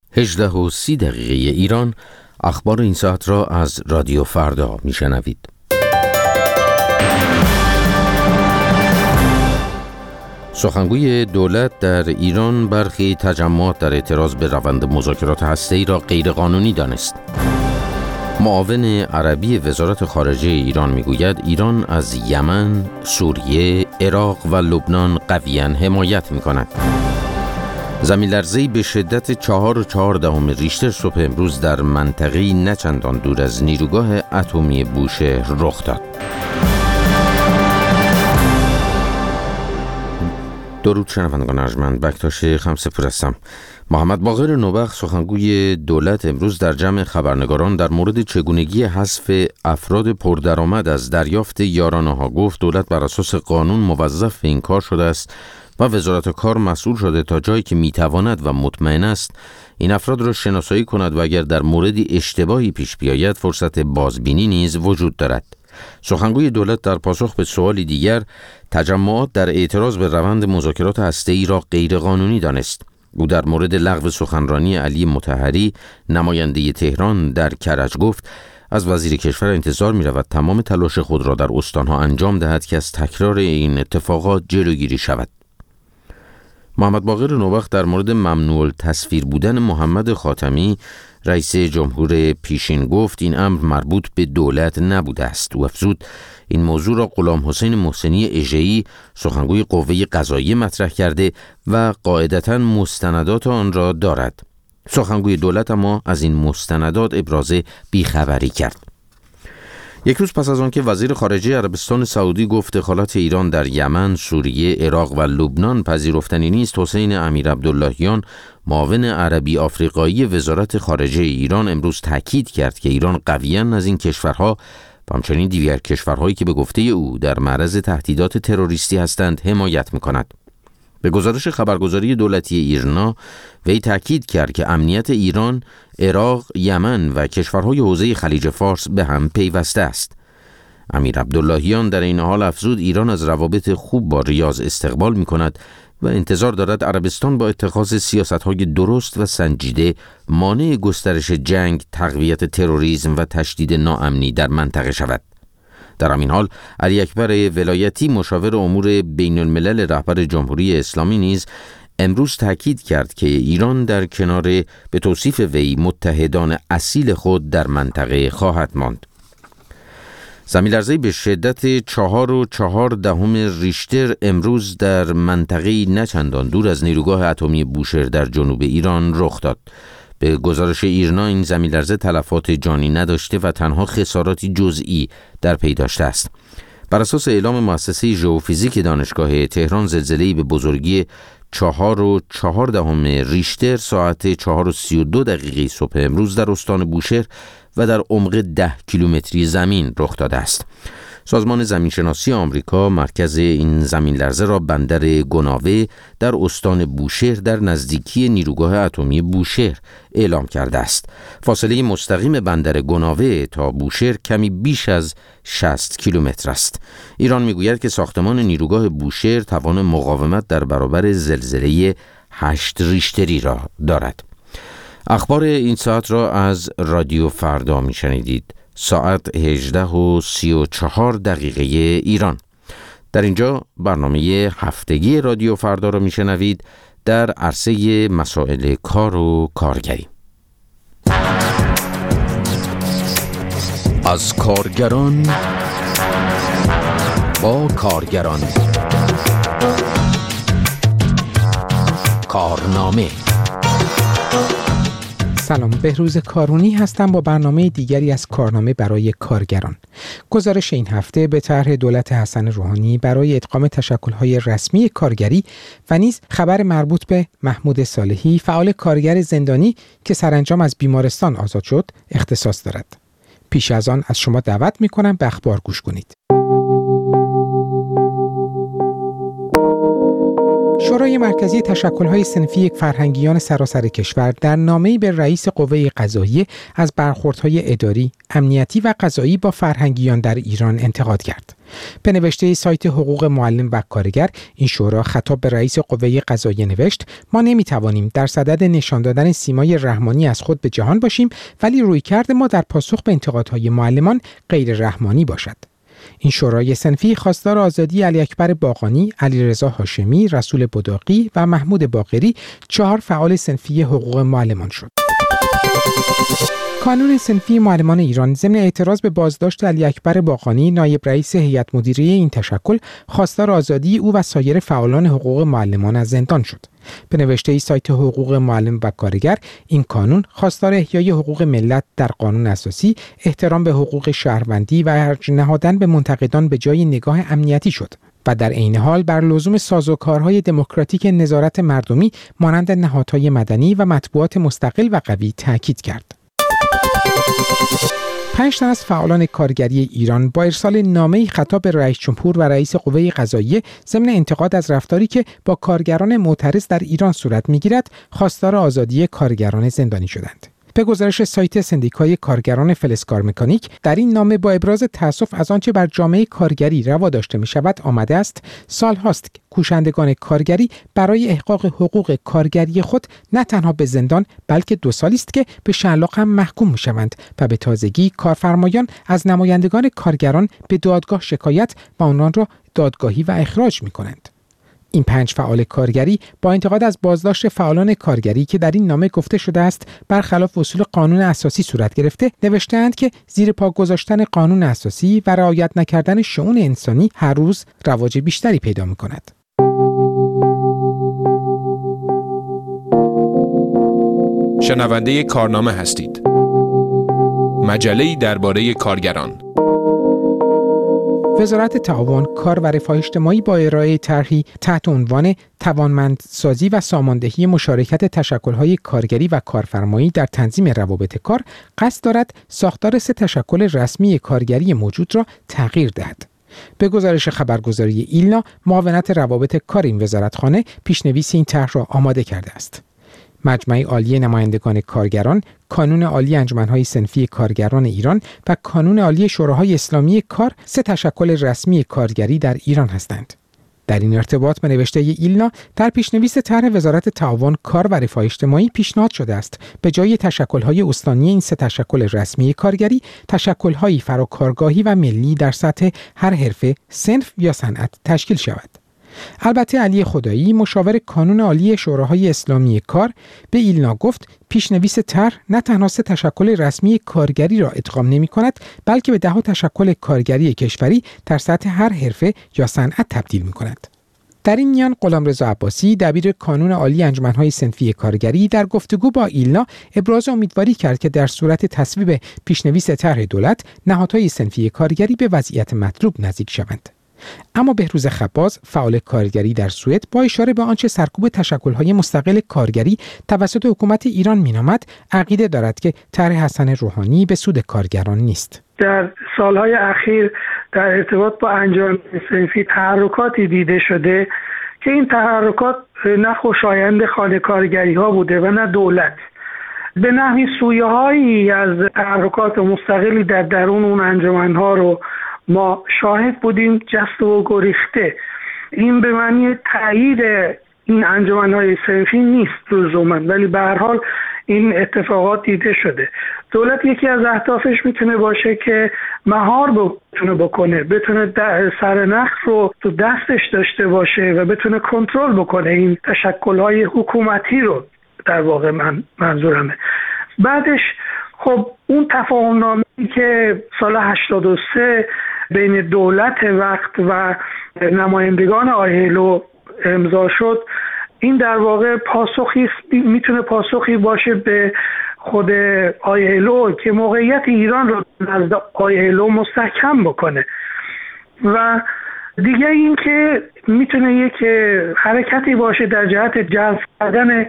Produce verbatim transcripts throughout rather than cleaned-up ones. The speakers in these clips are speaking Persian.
هجده و سی دقیقه ایران. اخبار این ساعت را از رادیو فردا میشنوید. سخنگوی دولت در ایران برخی تجمعات در اعتراض به روند مذاکرات هسته‌ای را غیرقانونی دانست. معاون عربی وزارت خارجه ایران میگوید ایران از یمن، سوریه، عراق و لبنان قویاً حمایت می‌کند. زمین‌لرزه‌ای به شدت چهار و چهار دهم ریشتر صبح امروز در منطقه‌ای نه چندان دور از نیروگاه اتمی بوشهر رخ داد. درود شنوندگان ارجمند، بکتاش خمسه‌پور هستم. محمد باقر نوبخت سخنگوی دولت امروز در جمع خبرنگاران در مورد چگونگی حذف افراد پردرآمد از دریافت یارانه‌ها گفت دولت بر اساس قانون موظف به این کار شده است و وزارت کار مسئول شده تا جایی که میتواند و مطمئن است این افراد را شناسایی کند و اگر در موردی اشتباهی پیش بیاید فرصت بازبینی نیز وجود دارد. سخنگوی دولت در پاسخ به سوالی دیگر تجمعات در اعتراض به روند مذاکرات هسته‌ای را غیرقانونی دانست. او در مورد لغو سخنرانی علی مطهری نماینده تهران در کرج گفت از وزیر کشور انتظار می رود تمام تلاش خود را در استانها انجام دهد که از تکرار این اتفاقات جلوگیری شود. محمد باقر نوبخت در مورد ممنوع التصویر بودن محمد خاتمی رئیس جمهور پیشین گفت این امر مربوط به دولت نبوده است. او افزود این موضوع را غلام حسین محسنی اژه‌ای سخنگوی قوه قضاییه مطرح کرده و قاعدتاً مستندات آن را دارد. سخنگوی دولت اما از این مستندات ابراز بیخبری کرد. یک روز پس از آن که وزیر خارجه عربستان سعودی گفت دخالت ایران در یمن، سوریه، عراق و لبنان پذیرفتنی نیست، حسین امیرعبداللهیان معاون عربی آفریقایی وزارت خارجه ایران امروز تاکید کرد که ایران قویاً از این کشورها و همچنین دیگر کشورهایی که به گفته او در معرض تهدیدات تروریستی هستند حمایت می‌کند. به گزارش خبرگزاری دولتی ایرنا وی تاکید کرد که امنیت ایران، عراق، یمن و کشورهای حوزه خلیج فارس به هم پیوسته است. امیرعبداللهیان در این حال افزود ایران از روابط خوب با ریاض استقبال می‌کند و انتظار دارد عربستان با اتخاذ سیاست‌های درست و سنجیده مانع گسترش جنگ، تقویت تروریسم و تشدید ناامنی در منطقه شود. در همین حال علی اکبر ولایتی مشاور امور بین الملل رهبر جمهوری اسلامی نیز امروز تاکید کرد که ایران در کنار به توصیف وی متحدان اصیل خود در منطقه خواهد ماند. زمین‌لرزه‌ای به شدت چهار و چهار دهم ریشتر امروز در منطقه‌ای نه چندان دور از نیروگاه اتمی بوشهر در جنوب ایران رخ داد. به گزارش ایرنا این زمین‌لرزه تلفات جانی نداشته و تنها خساراتی جزئی در پی داشته است. بر اساس اعلام مؤسسه ژئوفیزیک دانشگاه تهران زلزله‌ای به بزرگی چهار و چهار دهم ریشتر ساعت چهار و سی و دو دقیقه صبح امروز در استان بوشهر و در عمق ده کیلومتری زمین رخ داده است. سازمان زمینشناسی آمریکا مرکز این زمین لرزه را بندر گناوه در استان بوشهر در نزدیکی نیروگاه اتمی بوشهر اعلام کرده است. فاصله مستقیم بندر گناوه تا بوشهر کمی بیش از شصت کیلومتر است. ایران میگوید که ساختمان نیروگاه بوشهر توان مقاومت در برابر زلزله هشت ریشتری را دارد. اخبار این ساعت را از رادیو فردا میشنیدید. ساعت هجده و سی و چهار دقیقه ایران. در اینجا برنامه هفتگی رادیو فردا را میشنوید در عرصه مسائل کار و کارگری. از کارگران با کارگران، کارنامه. سلام، بهروز کارونی هستم با برنامه دیگری از کارنامه برای کارگران. گزارش این هفته به طرح دولت حسن روحانی برای ادغام تشکل‌های رسمی کارگری و نیز خبر مربوط به محمود صالحی، فعال کارگر زندانی که سرانجام از بیمارستان آزاد شد، اختصاص دارد. پیش از آن از شما دعوت می‌کنم به اخبار گوش کنید. شورای مرکزی تشکل‌های صنفی فرهنگیان سراسر کشور در نامه‌ای به رئیس قوه قضاییه از برخوردهای اداری، امنیتی و قضایی با فرهنگیان در ایران انتقاد کرد. به نوشته سایت حقوق معلم و کارگر، این شورا خطاب به رئیس قوه قضاییه نوشت: ما نمیتوانیم در صدد نشان دادن سیمای رحمانی از خود به جهان باشیم، ولی رویکرد ما در پاسخ به انتقادهای معلمان غیر رحمانی باشد. این شورای صنفی خواستار آزادی علی اکبر باقانی، علیرضا هاشمی، رسول بداقی و محمود باقری، چهار فعال صنفی حقوق معلمان شد. کانون صنفی معلمان ایران ضمن اعتراض به بازداشت علی اکبر باقانی، نایب رئیس هیئت مدیره این تشکل، خواستار آزادی او و سایر فعالان حقوق معلمان از زندان شد. به نوشته سایت حقوق معلم و کارگر، این کانون خواستار احیای حقوق ملت در قانون اساسی، احترام به حقوق شهروندی و ارجاع نهادن به منتقدان به جای نگاه امنیتی شد و در عین حال بر لزوم سازوکارهای دموکراتیک نظارت مردمی مانند نهادهای مدنی و مطبوعات مستقل و قوی تاکید کرد. پنج تن از فعالان کارگری ایران با ارسال نامه‌ای خطاب به رئیس جمهور و رئیس قوه قضاییه ضمن انتقاد از رفتاری که با کارگران معترض در ایران صورت می‌گیرد، خواستار آزادی کارگران زندانی شدند. به گزارش سایت سندیکای کارگران فلزکار مکانیک، در این نامه با ابراز تأسف از آنچه بر جامعه کارگری روا داشته می شود آمده است: سال هاست که کوشندگان کارگری برای احقاق حقوق کارگری خود نه تنها به زندان بلکه دو سالی است که به شلاق هم محکوم می شوند و به تازگی کارفرمایان از نمایندگان کارگران به دادگاه شکایت و آنان را دادگاهی و اخراج می کنند. این پنج فعال کارگری با انتقاد از بازداشت فعالان کارگری که در این نامه گفته شده است برخلاف اصول قانون اساسی صورت گرفته، نوشته‌اند که زیر پا گذاشتن قانون اساسی و رعایت نکردن شئون انسانی هر روز رواج بیشتری پیدا می‌کند. شنونده کارنامه هستید. مجله‌ای درباره کارگران. وزارت تعاون، کار و رفاه اجتماعی با ارائه طرحی تحت عنوان توانمندسازی و ساماندهی مشارکت تشکل‌های کارگری و کارفرمایی در تنظیم روابط کار، قصد دارد ساختار سه تشکل رسمی کارگری موجود را تغییر دهد. به گزارش خبرگزاری ایلنا، معاونت روابط کار این وزارتخانه پیشنویس این طرح را آماده کرده است. مجمع عالی نمایندگان کارگران، کانون عالی انجمن‌های صنفی کارگران ایران و کانون عالی شوراهای اسلامی کار سه تشکل رسمی کارگری در ایران هستند. در این ارتباط به نوشته ایلنا، در پیشنویس طرح وزارت تعاون، کار و رفاه اجتماعی پیشنهاد شده است به جای تشکل‌های استانی این سه تشکل رسمی کارگری، تشکل‌های فراکارگاهی و ملی در سطح هر حرفه، صنف یا صنعت تشکیل شود. البته علی خدایی، مشاور کانون عالی شوراهای اسلامی کار، به ایلنا گفت پیشنویس طرح نه تنها سه تشکل رسمی کارگری را ادغام نمی‌کند، بلکه به ده تشکل کارگری کشوری در سطح هر حرفه یا صنعت تبدیل می‌کند. در این میان غلامرضا عباسی، دبیر کانون عالی انجمن‌های صنفی کارگری، در گفتگو با ایلنا ابراز امیدواری کرد که در صورت تصویب پیشنویس طرح دولت، نهادهای صنفی کارگری به وضعیت مطلوب نزدیک شوند. اما بهروز خباز، فعال کارگری در سوئد، با اشاره به آنچه سرکوب تشکل‌های مستقل کارگری توسط حکومت ایران مینامد، عقیده دارد که طرح حسن روحانی به سود کارگران نیست. در سالهای اخیر در ارتباط با انجمن صنفی تحرکاتی دیده شده که این تحرکات نه خوشایند خانه کارگری ها بوده و نه دولت. به نحوی سویه‌هایی از تحرکات مستقلی در درون اون انجمن ها رو ما شاهد بودیم، جست و گریخته. این به معنی تایید این انجمن‌های صنفی نیست لزوما، ولی به هر حال این اتفاقات دیده شده. دولت یکی از اهدافش میتونه باشه که مهار بتونه بکنه، بتونه سرنخ رو تو دستش داشته باشه و بتونه کنترل بکنه این تشکل‌های حکومتی رو، در واقع من منظورمه. بعدش خب اون تفاهم‌نامه‌ای که سال هشتاد و سه بین دولت وقت و نمایندگان آیلو امضا شد، این در واقع پاسخی میتونه پاسخی باشه به خود آیلو که موقعیت ایران رو نزد آیلو مستحکم بکنه و دیگه این که میتونه یک حرکتی باشه در جهت جذب کردن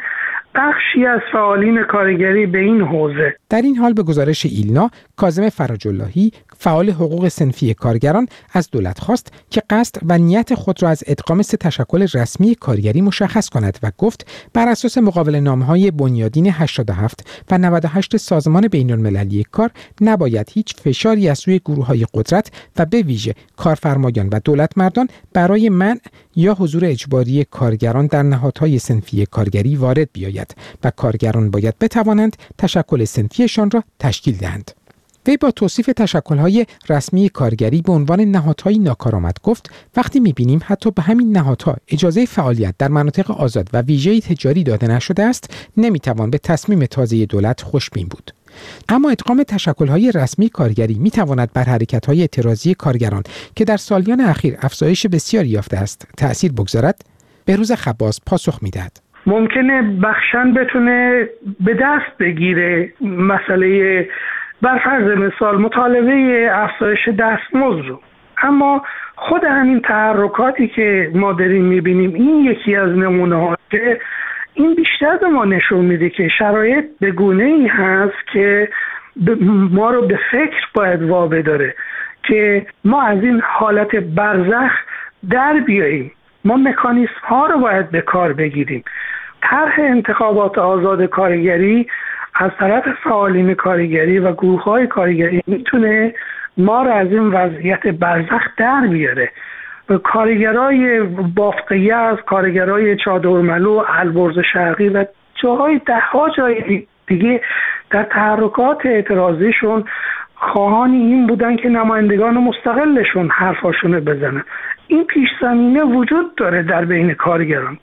بخشی از فعالین کارگری به این حوزه. در این حال به گزارش ایلنا، کاظم فرج‌اللهی، فعال حقوق صنفی کارگران، از دولت خواست که قصد و نیت خود را از ادغام سه تشکل رسمی کارگری مشخص کند و گفت بر اساس مقابله‌نامه‌های بنیادین هشتاد و هفت و نود و هشت سازمان بین‌المللی کار نباید هیچ فشاری از سوی گروه‌های قدرت و به ویژه کارفرمایان و دولتمردان برای منع یا حضور اجباری کارگران در نهادهای صنفی کارگری وارد بیاید و کارگران باید بتوانند تشکل صنفیشان را تشکیل دهند. وی با توصیف تشکل‌های رسمی کارگری به عنوان نهادهای ناکارآمد گفت وقتی می‌بینیم حتی به همین نهادها اجازه فعالیت در مناطق آزاد و ویژه تجاری داده نشده است، نمی‌توان به تصمیم تازه دولت خوشبین بود. اما ادغام تشکل‌های رسمی کارگری می‌تواند بر حرکت‌های اعتراضی کارگران که در سالیان اخیر افزایش بسیاری یافته است تأثیر بگذارد؟ بهروز خباس پاسخ می‌دهد. ممکنه بخشن بتونه به دست بگیره مسئله بر فرض مثال مطالبه افزایش دستمزد رو، اما خود همین تحرکاتی که ما داریم میبینیم این یکی از نمونه ها که این بیشتر به ما نشون میده که شرایط به گونه ای هست که ما رو به فکر باید وابداره که ما از این حالت برزخ در بیاییم. ما مکانیسم ها رو باید به کار بگیریم. طرح انتخابات آزاد کارگری از طرف فعالین کارگری و گروه‌های کارگری میتونه ما رو از این وضعیت برزخ در بیاره. کارگرای بافت یزد، کارگرای چادرملو، البرز شرقی و جاهای ده‌ها جای دیگه در تحرکات اعتراضیشون خواهان این بودن که نمایندگان مستقلشون حرفاشونو بزنن. این پیش زمینه وجود داره در بین کارگران.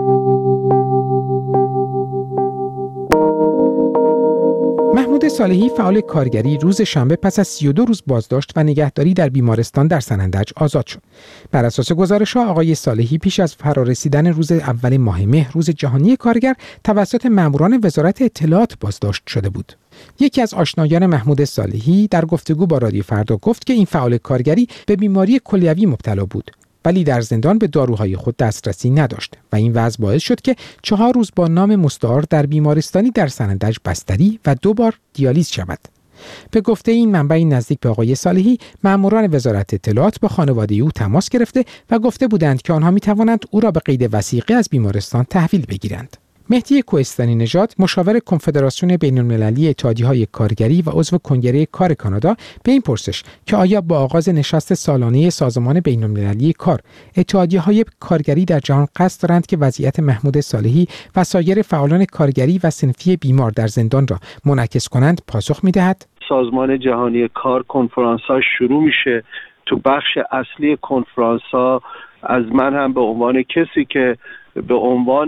محمود صالحی فعال کارگری روز شنبه پس از سی و دو روز بازداشت و نگهداری در بیمارستان در سنندج آزاد شد. بر اساس گزارش‌ها آقای صالحی پیش از فرارسیدن روز اول ماه مهر روز جهانی کارگر توسط ماموران وزارت اطلاعات بازداشت شده بود. یکی از آشنایان محمود صالحی در گفتگو با رادیو فردا گفت که این فعال کارگری به بیماری کلیوی مبتلا بود، ولی در زندان به داروهای خود دسترسی نداشت و این وضع باعث شد که چهار روز با نام مستعار در بیمارستانی در سنندج بستری و دو بار دیالیز شود. به گفته این منبعی نزدیک به آقای صالحی، ماموران وزارت اطلاعات با خانواده او تماس گرفته و گفته بودند که آنها می توانند او را به قید وثیقه از بیمارستان تحویل بگیرند. مهدی کوهستانی نژاد، مشاور کنفدراسیون بین‌المللی اتحادیه‌های کارگری و عضو کنگره کار کانادا، به این پرسش که آیا با آغاز نشست سالانه سازمان بین‌المللی کار اتحادیه‌های کارگری در جهان قصد دارند که وضعیت محمود صالحی و سایر فعالان کارگری و صنفی بیمار در زندان را منعکس کنند، پاسخ می‌دهد. سازمان جهانی کار کنفرانس‌ها شروع میشه. تو بخش اصلی کنفرانس‌ها از من هم به عنوان کسی که به عنوان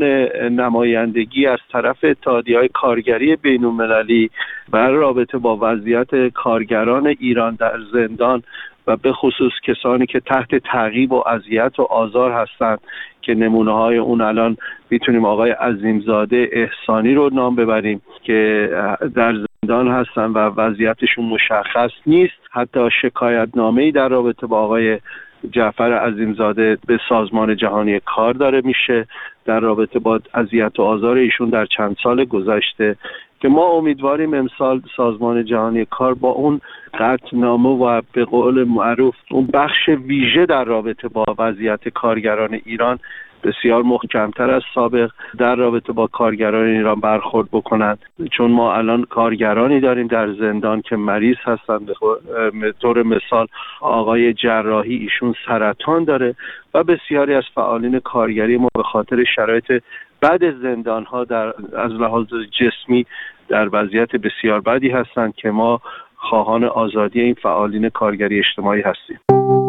نمایندگی از طرف اتحادیه‌های کارگری بین‌المللی بر رابطه با وضعیت کارگران ایران در زندان و به خصوص کسانی که تحت تعقیب و اذیت و آزار هستند که نمونه‌های اون الان میتونیم آقای عظیمزاده احسانی رو نام ببریم که در زندان هستن و وضعیتشون مشخص نیست. حتی شکایتنامه‌ای در رابطه با آقای جعفر عظیمزاده به سازمان جهانی کار داره میشه در رابطه با اذیت و آزار ایشون در چند سال گذشته، که ما امیدواریم امسال سازمان جهانی کار با اون قطعنامه و به قول معروف اون بخش ویژه در رابطه با وضعیت کارگران ایران بسیار محکمتر از سابق در رابطه با کارگران ایران برخورد بکنند، چون ما الان کارگرانی داریم در زندان که مریض هستند. به طور مثال آقای جراحی، ایشون سرطان داره و بسیاری از فعالین کارگری ما به خاطر شرایط بد زندان ها در از لحاظ جسمی در وضعیت بسیار بدی هستند که ما خواهان آزادی این فعالین کارگری اجتماعی هستیم.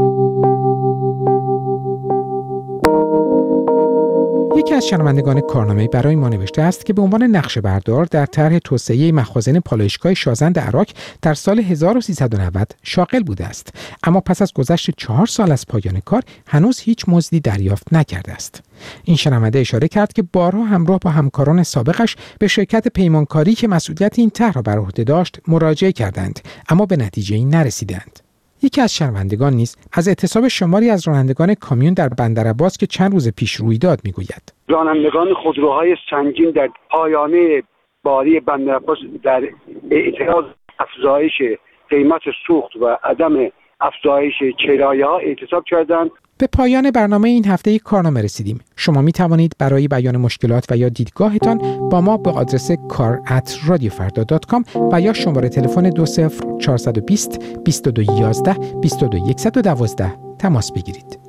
یکی از شنوندگان کارنامه برای ما نوشته است که به عنوان نقشه بردار در طرح توسعه مخازن پالایشگاه شازند عراق در سال هزار و سیصد و نود شاغل بوده است، اما پس از گذشت چهار سال از پایان کار هنوز هیچ مزدی دریافت نکرده است. این شنونده اشاره کرد که بارها همراه با همکاران سابقش به شرکت پیمانکاری که مسئولیت این طرح را بر عهده داشت مراجعه کردند، اما به نتیجه‌ای نرسیدند. یکی از شنوندگان نیز از اعتصاب شماری از رانندگان کامیون در بندرعباس که چند روز پیش روی داد میگوید. رانندگان خودروهای سنگین در پایانه باری بندرعباس در اعتراض افزایش قیمت سوخت و عدم افزایش کرایه‌ها اعتصاب کردند. به پایان برنامه این هفته کارنامه رسیدیم. شما می توانید برای بیان مشکلات و یا دیدگاهتان با ما به آدرس کار ات رادیو فردا دات کام و یا شماره تلفن دو صفر چهار دو صفر بیست بیست و دو یازده بیست و دو صد و دوازده تماس بگیرید.